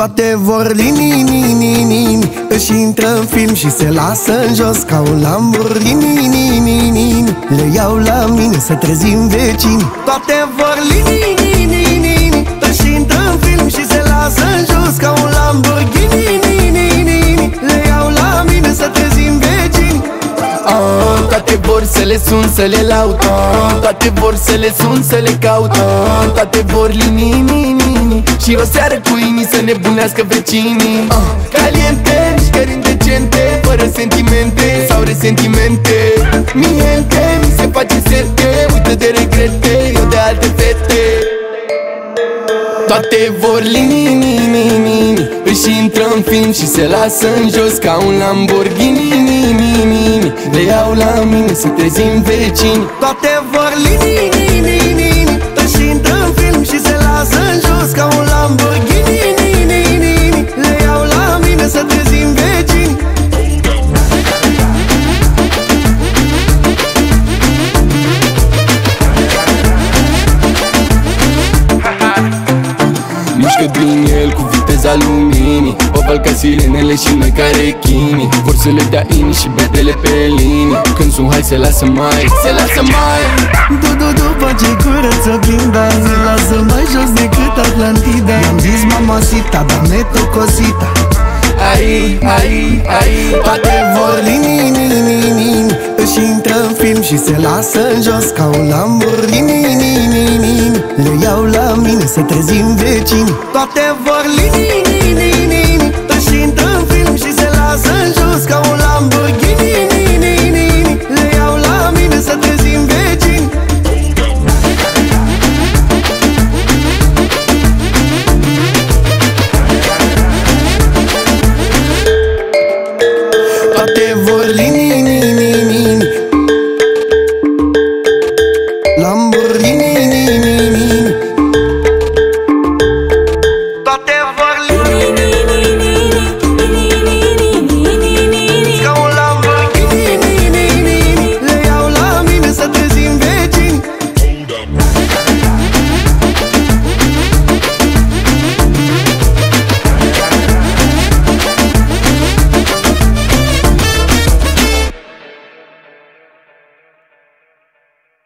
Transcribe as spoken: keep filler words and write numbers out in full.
Toate vor lini, își intră în film și se lasă în jos ca un Lamborghini. Le iau la mine să trezim vecini. Toate vor lini, își intră în film și se lasă în jos ca un Lamborghini. Le iau la mine să trezim vecini. Ah, toate vor să le sun, să le laud. Ah, toate vor să le sun, să le caut. Ah, toate vor lini, și o seară cu inii să nebunească vecinii. ah, Caliente, mișcări indecente, fără sentimente sau resentimente. Miente, mi se face sete, uită de regrete, eu de alte fete. Toate vor lini, își intră în film și se lasă în jos ca un Lamborghini. Le iau la mine să trezim vecini. Toate vor lini, își intră în film și se lasă în jos ca un Lamborghini. Le iau la mine să trezim vecini. Mișcă din el cu viteza luminii, oval ca sirenele și noi ca rechinii. Vor să le dea ini și bedele pe linii. Când sunt hai se lasă mai, se lasă mai. Du-du după ce curăță oglinda, se lasă mai jos decât Atlantida. I-am zis mamacita, dar metocosita. Ai, ai, ai. Toate vor lini, își intră în film și se lasă în jos ca un Lamborghini. Le iau la mine să trezim vecini. Toate vor lini,